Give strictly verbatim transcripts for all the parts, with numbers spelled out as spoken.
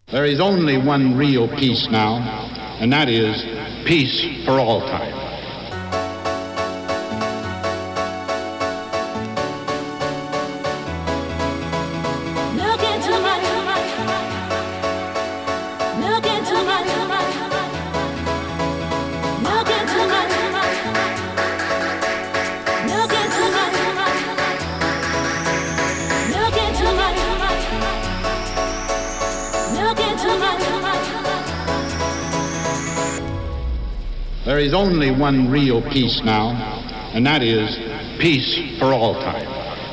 There is only one real peace now, and that is peace for all time. There is only one real peace now, and that is peace for all time.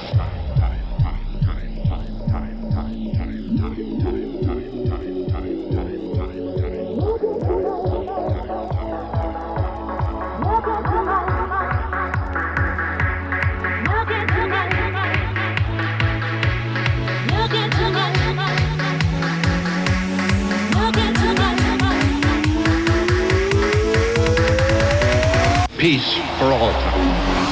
Peace for all time.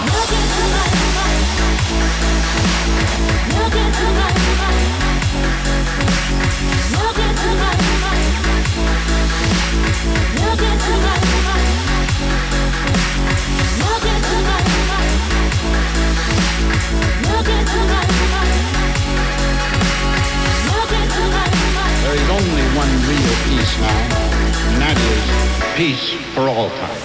There is only one real peace now, and that is peace for all time.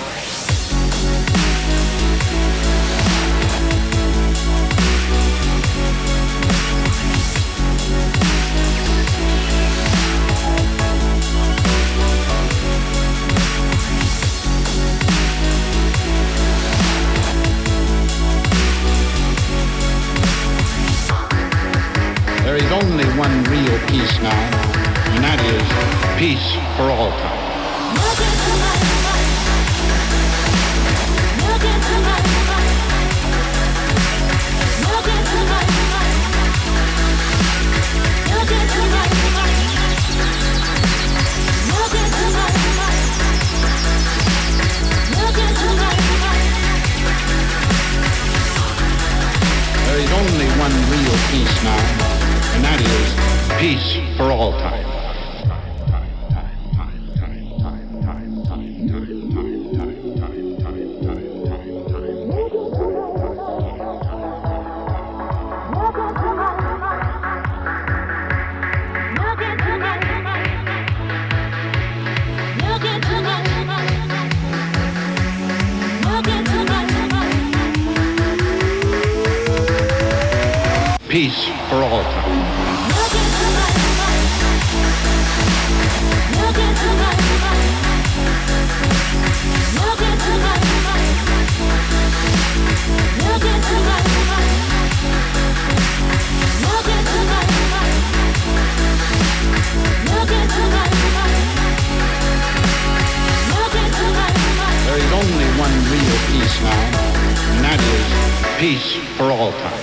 There is only one real peace now, and that is peace for all time. There is only one real peace now, and that is peace for all time. Peace for all time. There is only one real peace now, and that is peace for all time.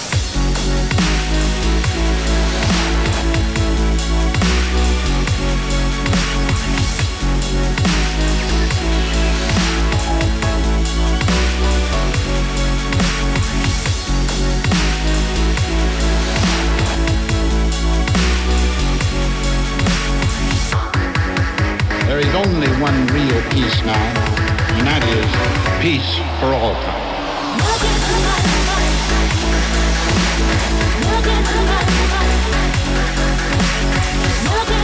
There is only one real peace now, and that is peace for all time. Look into my